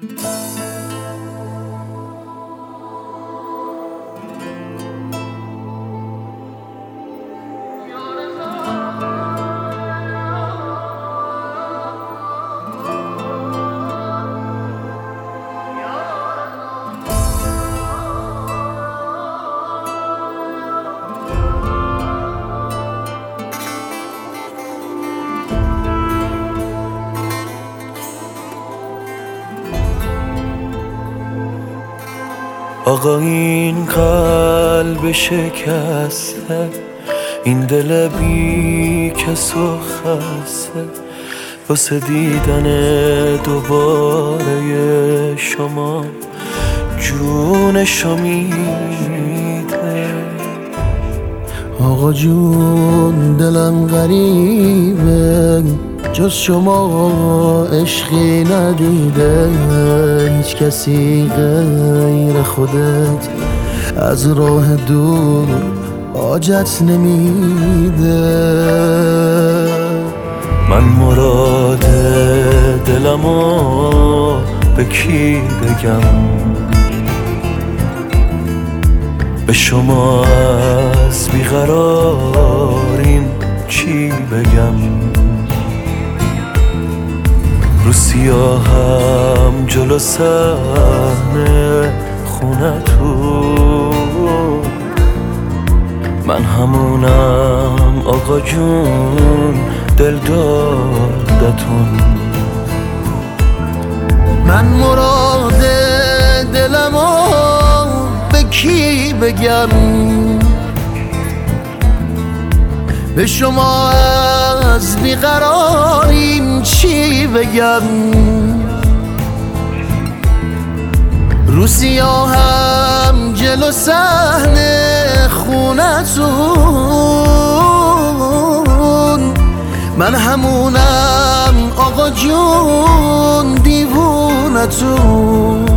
آقا این قلب شکسته، این دل بی کس و خسته، واسه دیدن دوباره شما جونشو میده. آقا جون دلم غریبه، جز شما عشقی ندیده، هیچ کسی غیر خودت از راه دور حاجت نمیده. من مراد دلمو به کی بگم؟ به شما از بیقراریم چی بگم؟ رو سیاهم جلو صحنه خونتون، من همونم آقا جون دل دادتون. من مراد دلمو به کی بگم؟ به شما از بیقراریم چی بگم؟ رو سیاهم جلو صحنه خونتون، من همونم آقا جون دیوونتون.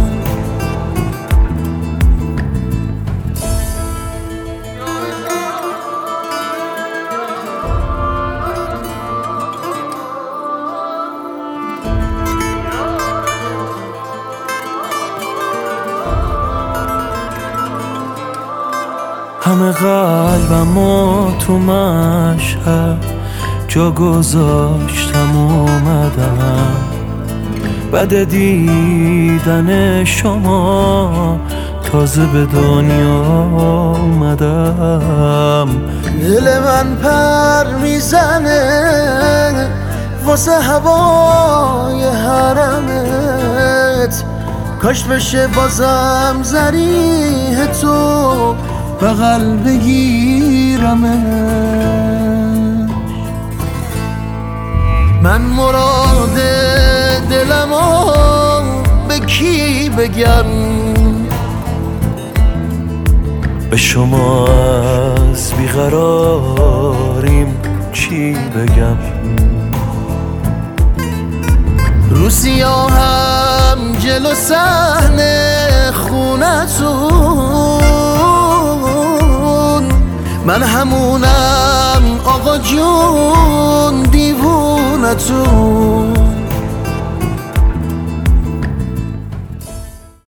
همه قلبمو تو مشهد جا گذاشتم اومدم، بعد دیدن شما تازه به دنیا اومدم. دل من پر میزنه واسه هوای حرمت، کاش بشه بازم ذریح تو بغل بگیرمش. من مراد دلمو به کی بگم؟ به شما از بیقراریم چی بگم؟ رو سیاهم جلو صحنه خونتون، من همونم آقا جون دیوونتون.